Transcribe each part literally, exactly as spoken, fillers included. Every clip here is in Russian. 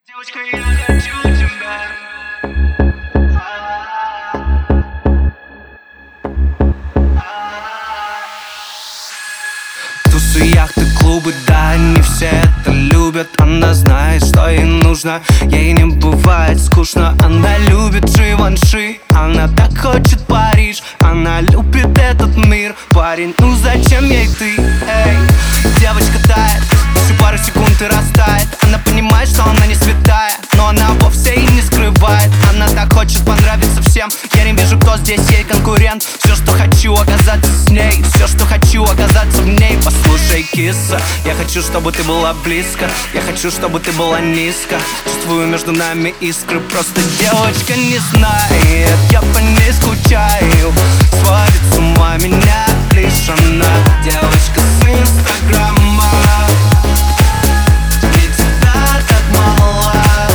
Девочка, я хочу тебя. Тусы, яхты, клубы, да, не все это любят. Она знает, что ей нужно, ей не бывает скучно. Она любит Живанши, она так хочет Париж. Она любит этот мир, парень, ну зачем ей ты, эй? Девочка тает, всю пару секунд и растает. Она понимает, что она не святая, но она вовсе и не скрывает. Она так хочет понравиться всем, я не вижу, кто здесь ей конкурент. Все, что хочу, оказаться с ней, все, что хочу, оказаться в ней. Послушай, киса, я хочу, чтобы ты была близко, я хочу, чтобы ты была низко. Чувствую между нами искры, просто девочка не знает, я по ней скучаю. Сводит с ума меня лишь она, девочка с инстаграма. Ведь всегда так мало,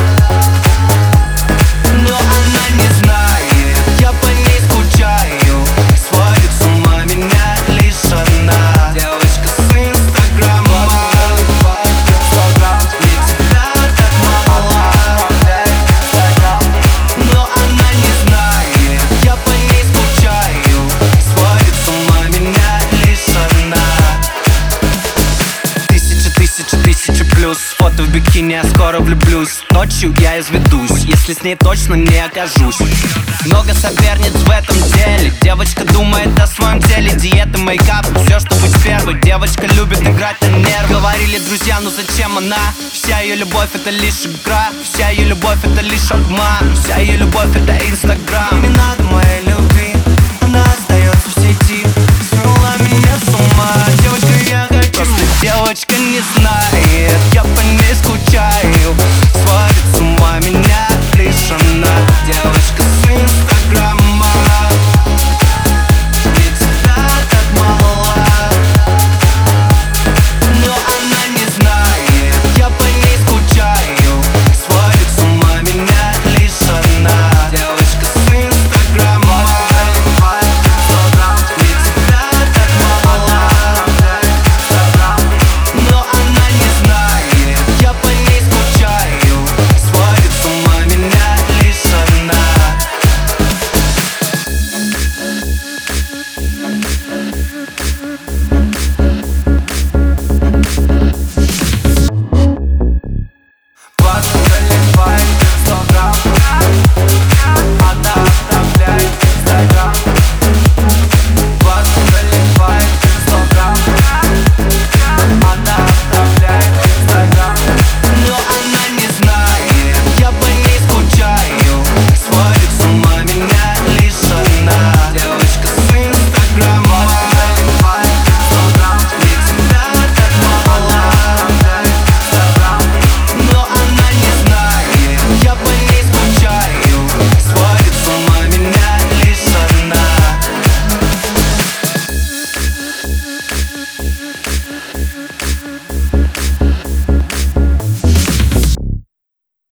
но она не знает, я по ней скучаю. Сводит с ума меня лишь она, девочка с инстаграма. Ведь всегда так мало, но она не знает, я по ней скучаю. Сводит с ума меня лишь она. Тысяча, тысяча, тысяча плюс фото в бикини, я скоро влюблюсь. Ночью я изведусь, если с ней точно не окажусь. Много соперниц в этом деле, девочка думает о своем теле. Диета, мейкап, все, что быть первой. Девочка любит играть на нервы. Говорили друзья, ну зачем она? Вся ее любовь это лишь игра, вся ее любовь это лишь обман, вся ее любовь это инстаграм. Не надо моей любви,